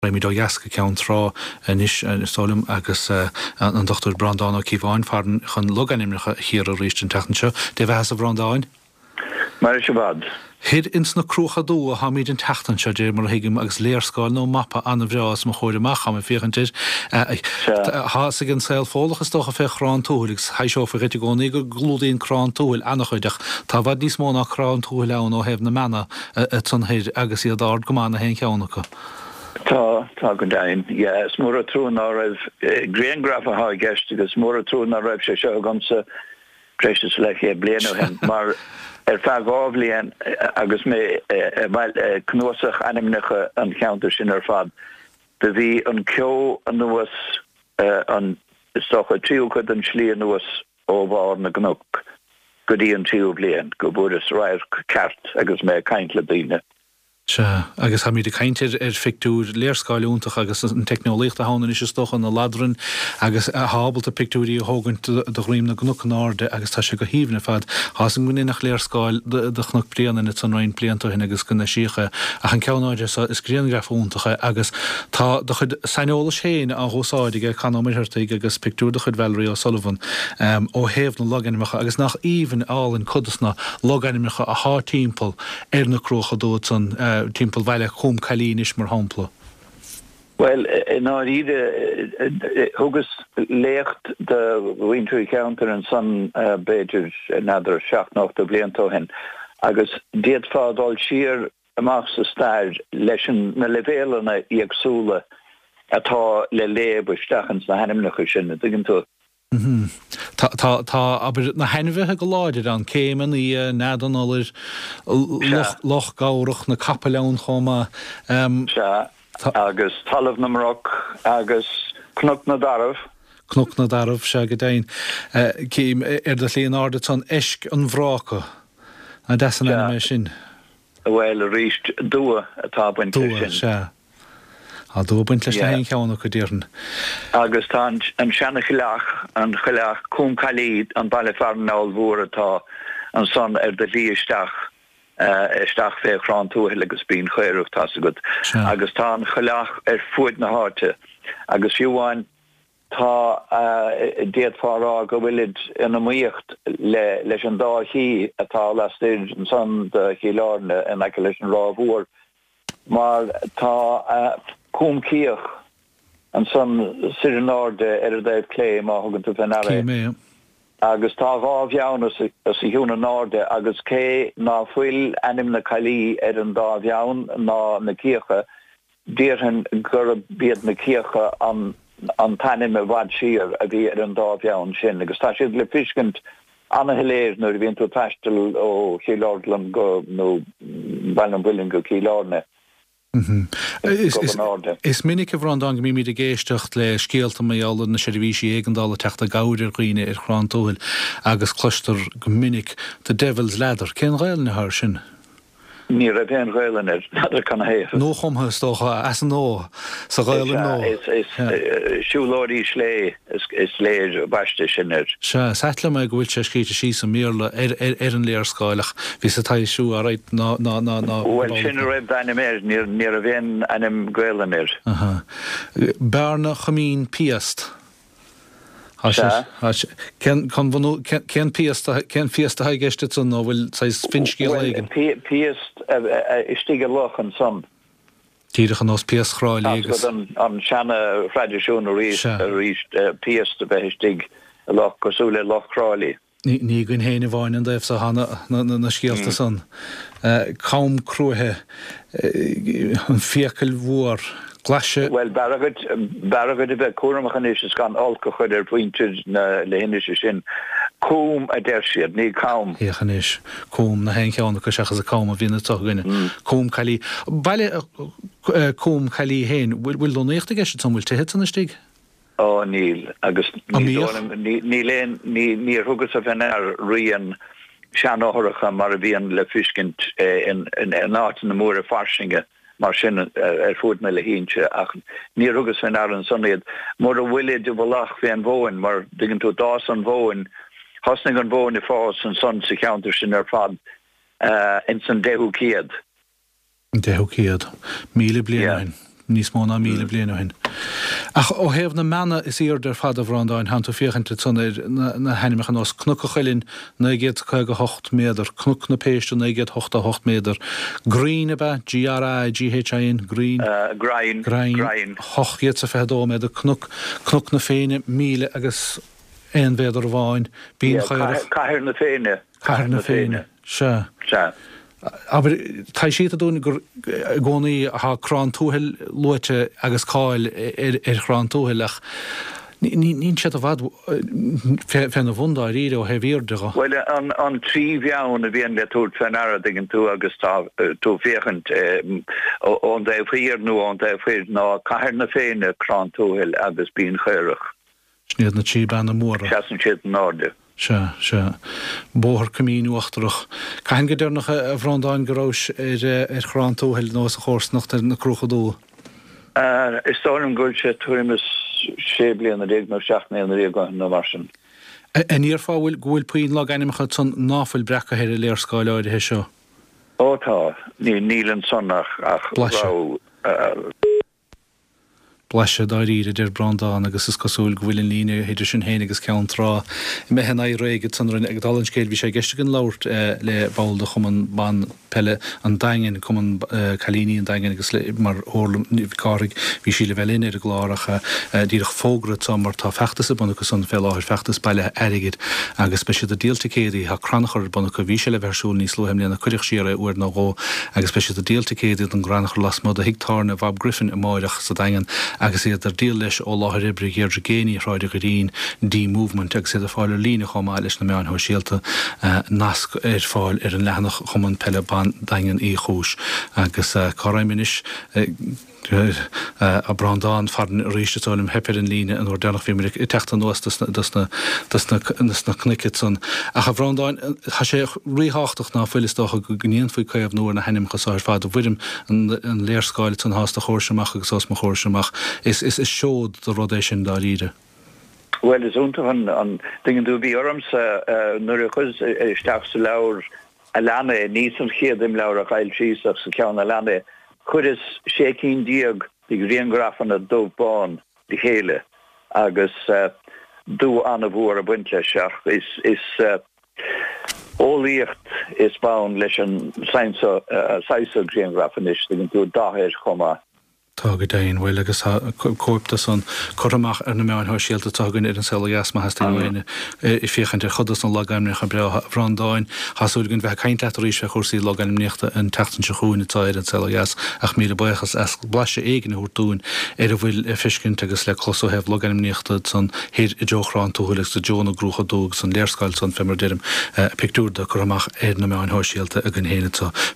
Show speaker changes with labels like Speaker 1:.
Speaker 1: mi do jasca ceann rá inis sólim agus an Dr. Brandán ó Cíháin farin chun loganimnecha hir a ríist an tetan seo, de bheits a Brandán?
Speaker 2: Mar is bad.
Speaker 1: Hid ins na crucha dó a ha míid an tetan seo dé mar hiigim agus léirscáil nó mappa anna bhrás mo chóir amach am fiochantir. Hás gin saoil fólachas tócha fé chrán túhilgus, ha seo fa réite gcónaí gur glúdaíon chrán túhil annach chuideach, tá bhd níos móna chrán túhil ann ó hebh na mena tunhéid agus iad ard gomána hen ceannacha.
Speaker 2: Tá go dain, is mór a trún á raibh Grian graf a há gist agus mór a trún á raibh sé seo gansa creistes le ché blianú hen, mar feag ábblion agus mé cnósach animnecha an cheantar sin fad. De bhí an cio an nuas an stocha tríú chud an slí an nuas ó bhár na gnúc go dtí an tríú blian, go bud is raibh ceart agus mé caint le daoine.
Speaker 1: Agus ha míid a caiintir fictúr léirscáilúntaach agus an technolíocht a hána is stocha na ladran agus hábalta pictúí hógant do rím na gnucan áde agus tá sé go híomna fad hásan gine nach léirscáil dochnach blianana in san rain bliantahin agus gona sícha a an ceannáide is gréangrafúntacha agus tá do chud sainolalas chéin a hósáidige chanámirtartaigh agus pictúr do chud Valerie O'Sullivan ó héamh na loganimecha agus nach íhan álinn cudasna loganimecha a há timppel na crucha dót san timppel bhaile chum chalínis mar hampla.
Speaker 2: Well, ná ide thugus lécht de winter counter an san beidir nadar 7-8 bliantó hen agus déad fádal siar amach sa stair leis na levélanna iagsúla atá le lébusteachans na hanimnacha sin dgin tú.
Speaker 1: Tá aber na henmhethe go láidir an céman í nádan áir loch gáireach na capelán chomá
Speaker 2: agus talamh na Marach agus cnúc na darmh.
Speaker 1: Cnúc na darmh se go dain. Cím de líon áda tan eisc an bhrácha a desan anime sin.
Speaker 2: Well, a ríist dua atá buinte sin.
Speaker 1: A dú buint leis na cheanna go dtíirn.
Speaker 2: Agus tá an seanna chileach cún chalíd an bailfarnáil mhór atá an son de líisteach isteach fé chrán túhil agus bíon chuireach tá go. Agus tá an chileach fuid na háte. Agus fiúháin tá déad fárá go bhfuilid ina muocht leis an dá hí atá lastíid an son de chiileárne in aice leis an rá mhór. Mar tá cúmcíoch an son sirenáde daibh clé má thugann tú fenare. Agus tá bhábheann as i hiúna náde agus cé ná fuil anim na cailí an dábheann ná na cíocha díorhan gur bíad na cíocha an tanim a bhad siar a bhí an dábheann sin. Agus tá siad le fiscint anna hiléir nuair bhíonn tú taistil ó chiileárdlan go nó bailan bhuiling go chiileárne.
Speaker 1: Is minic a bhrán an mí a géistecht le scéalta méall na seirbhísí éigeandála teachta gáidir riine ar chrán tóil agus cloistear go minic the Devil's Ladder. Cén réil na thir sin?
Speaker 2: Ní a bhéon réilen nadidir can héh.
Speaker 1: Nó chumthas tócha as an nó sa réilen nó.
Speaker 2: Is siúlóirí slé is léir baiste sin ir.
Speaker 1: Setla me go bhfuil sé scríte sí sa míorla ar an léirscáilach hí sa taid siú a réit ná.
Speaker 2: Well, sin a raibh daine méir ní a bhéon anim gréilen ir.
Speaker 1: Bearna chomín Piast. Ken fiesta ha gestet son no will sei finskil legen.
Speaker 2: Piast istige loch an son.
Speaker 1: Tíireach an os piast chráilegus.
Speaker 2: An shanna tradiisiún a ríist piast a bheittig a loch cosúle loch chráili.
Speaker 1: Ní gyn héine bháin an daibh sa hana na scialta son. Caum crúthe an fiacail mhór. Glashe.
Speaker 2: Well, baragad a bit cuaramachan is gan alca chud pointed na lehinise sin. Cúm a dersiad, ní caum.
Speaker 1: Héchanis, cúm na hen ceanna go seachas a caum a bhína tughine. Cúm chalí. Baile cúm chalí héin, bhfuil do néachta geiste tan bhfuil tehit an istig?
Speaker 2: Ó, níl, agus ní thugus a bhenar rian sean áthracha mar a bhíon le fiscint in áit na mór a farsinge. Mar sin fud me le hínse ach ní rugus fan an sonnéad mar a bhfuile de bhlach fé an bhin mar diggin tú dás an bhin hasning an bhin I fás an son sa counter sin fad in san 10 céad.
Speaker 1: 10 céad. 1000 blianain. níos mó ná míle bliana hin. Ach ó hebh na mena is idir fad a bhrandáin han tú fiochananta na henimechan os cnuc a chuilinn 9.8 méadar, cnuc na péiste 9.8 méadar, Green ba, GRI, Green. Grain. Hochgiet sa fedó méad a cnuc na féine míle agus ein véidir bháin bín chair.
Speaker 2: Cair na féine.
Speaker 1: Cair na féine. Se. Aber tá siad a dún gcónaí ha crán túhil luite agus cáil crán túhilach. Nín siad a bhd fenna bhunda a ríide ó hevíirdecha.
Speaker 2: Well, an trí bheann a bhíon le túirt fan airdigin tú agus tú féchant ón d éhhuiir nó an d éhhuiir ná cair na féine crán túhil agus bín chaireach.
Speaker 1: Sníad na tí ben na móra.
Speaker 2: Seasan siad an áde.
Speaker 1: Se. Bóthar cumíú achtarach. Cain go dearnach a bhrandáin gorás chrán túhil nó a chósnacht na cruchadú?
Speaker 2: Is táim gúil sé tuaimas sé blian a réag nó seachna an réag na marsin.
Speaker 1: Níor fáhfuil gúil puoin le animachcha son náfuil brecha héir a léirscáileáid he seo?
Speaker 2: Ótá, nílan sonnach ach
Speaker 1: Bleise dá ríide idir brandán agus is cosúil gohfuilin líine héidir sin héine agus ceann trá. Me hen réige san ag dalanncéil bhí sé geistegan láirt le báilda chuman ban pelle an daingen cuman chalíní an daingen agus mar orlam cárig bhí sí le bhelin ar a gláracha díach fógrad mar tá fechttas a bunach san fel áir fechttas bailile airigid agus speisi a díaltacéí ha cranachar bunach a bhí sé le versúil níos slóhem léna chuideach siar uair na gó agus speisi a díaltacéí an granachar lasmod a hiictárna Bob Griffin a máireach sa daingen agus iad ar díal leis ó láthir ibre géir géine ráide go rín D-movement agus iad a fáil lína chomá leis na meán ho síalta nasc ar fáil ar an lehanach chuman pelle ban daingen í chúis agus choraiminis a brandán farn ríisteálim hepper in líne an ordenach fi i techt an nuas na knicket son. A cha bhrandáin ha sé riháchtach ná fuilistácha go gníon faoi chuibh nuair na henim chasáir fád a bhuidim an léirscáil tan hásta chóirseach agus os ma chóirseach is seód do rodéis sin dá ríide.
Speaker 2: Well, is unter an dingen du bí orms nuair a chus isteach sa leabhar a lenne níos an chéad im leabhar a chail síach sa ceann a lenne chud is sé cín diaag ag riangrafan a dómh bán di chéile agus dú anna bhuair a buinte seach is ólíocht is bán leis an saisa riangrafan is gin tú dáhéir chomá.
Speaker 1: Tá go daon bhfuil agus cóipta san choramach ar na meáin síalta tágann ar an selasma hasíine I fiochan ar chudas an legaimnecha bre bhrandáin hasúil gon bheith caiint ríéis fe chósaí legaimneachta an tetan se chuúin táir an selas ach míle buchas as blaise éigen úirtún ar a bhfuil fiscint agus le chlosó heh legaimneachta san héad I deochrán túhuilegs de Jona grúcha dúg san léirscail san femar deirm pictúr de choramach ar na meáin síalta a gan héanatá